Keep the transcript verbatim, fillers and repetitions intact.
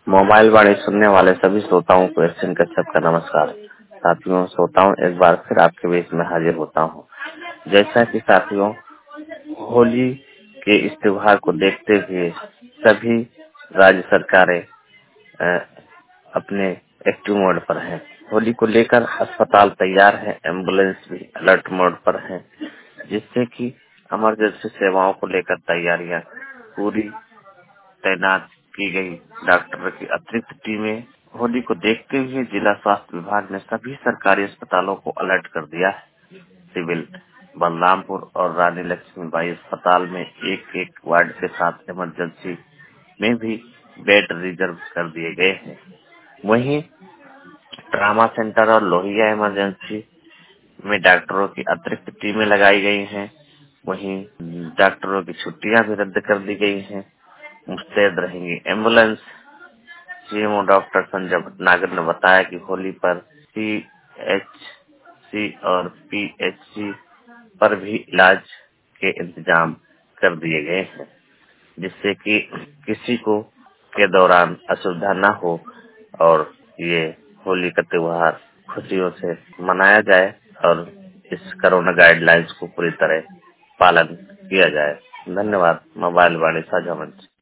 Mobile वाणी सुनने वाले सभी श्रोताओं को एसएन कश्यप का नमस्कार। साथियों, श्रोताओं, एक बार फिर आपके बीच में हाजिर होता हूँ। जैसा कि साथियों, होली के इस त्योहार को देखते हुए सभी राज्य सरकारें अ, अपने एक्टिव मोड पर हैं। होली को लेकर अस्पताल तैयार है, एम्बुलेंस भी अलर्ट मोड पर है, जिससे कि इमरजेंसी सेवाओं को लेकर तैयारियां पूरी तैनात की गई। डॉक्टर की अतिरिक्त टीमें। होली को देखते हुए जिला स्वास्थ्य विभाग ने सभी सरकारी अस्पतालों को अलर्ट कर दिया है। सिविल, बलरामपुर और रानी लक्ष्मीबाई अस्पताल में एक एक वार्ड के साथ इमरजेंसी में भी बेड रिजर्व कर दिए गए हैं। वहीं ट्रामा सेंटर और लोहिया इमरजेंसी में डॉक्टरों की अतिरिक्त टीमें लगाई गई हैं। वहीं डॉक्टरों की छुट्टियां भी रद्द कर दी गई हैं। मुस्तैद रहेंगी ambulance. CMO doctor Sanjay Bhatnagar ने बताया कि होली पर सीएचसी और पीएचसी पर भी इलाज के इंतजाम कर दिए गए हैं, जिससे कि किसी को के दौरान असुविधा न हो और ये होली का त्योहार खुशियों से मनाया जाए और इस कोरोना गाइडलाइंस को पूरी तरह पालन किया जाए। धन्यवाद। मोबाइल वाणी साझा मंच।